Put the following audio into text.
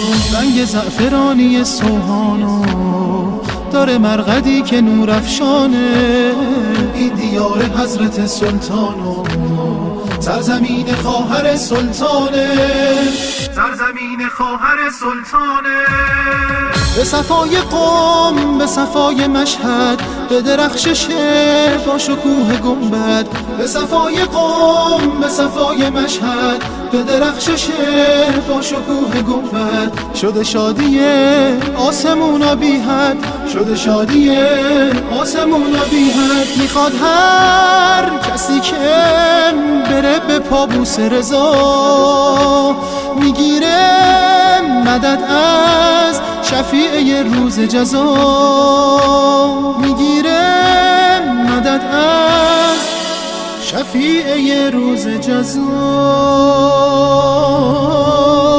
رنگ زعفرانی سوهانو داره مرقدی که نور افشانه. این دیار حضرت سلطانو سرزمین خواهر سلطانه، سرزمین خواهر سلطانه. به صفای قم، به صفای مشهد، به درخشش با شکوه گنبد. به صفای قم، به صفای مشهد، به درخشش با شکوه گنبد. شده شادی آسمونا بی حد، شده شادی آسمونا بی حد. میخواد هر کسی که بره به پابوس رضا، میگیره مدد از شفیع روز جزا، میگیره مدد از شفیع روز جزا.